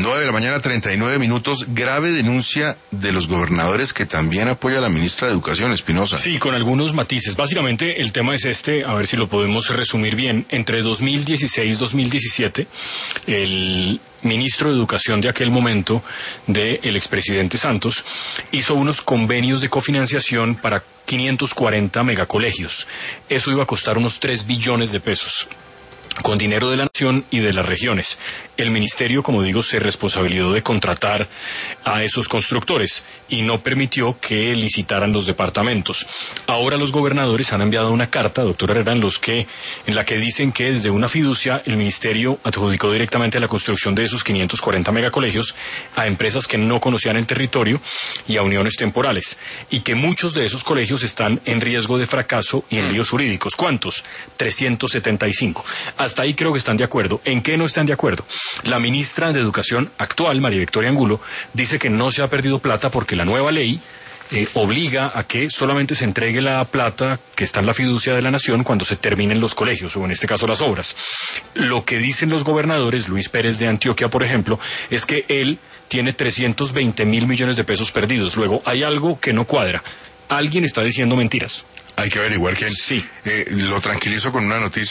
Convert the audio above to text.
9 de la mañana, 39 minutos. Grave denuncia de los gobernadores que también apoya a la ministra de Educación, Espinosa. Sí, con algunos matices. Básicamente el tema es a ver si lo podemos resumir bien. Entre 2016 y 2017, el ministro de Educación de aquel momento, del expresidente Santos, hizo unos convenios de cofinanciación para 540 megacolegios. Eso iba a costar unos 3 billones de pesos, con dinero de la nación y de las regiones. El ministerio, como digo, se responsabilizó de contratar a esos constructores y no permitió que licitaran los departamentos. Ahora los gobernadores han enviado una carta, doctor Herrera, en la que dicen que desde una fiducia el ministerio adjudicó directamente la construcción de esos 540 megacolegios a empresas que no conocían el territorio y a uniones temporales, y que muchos de esos colegios están en riesgo de fracaso y en líos jurídicos. ¿Cuántos? 375. Hasta ahí creo que están de acuerdo. ¿En qué no están de acuerdo? La ministra de Educación actual, María Victoria Angulo, dice que no se ha perdido plata porque la nueva ley obliga a que solamente se entregue la plata que está en la fiducia de la nación cuando se terminen los colegios, o en este caso las obras. Lo que dicen los gobernadores, Luis Pérez de Antioquia, por ejemplo, es que él tiene 320.000 millones de pesos perdidos. Luego, hay algo que no cuadra. Alguien está diciendo mentiras. Hay que averiguar quién. Sí. Lo tranquilizo con una noticia.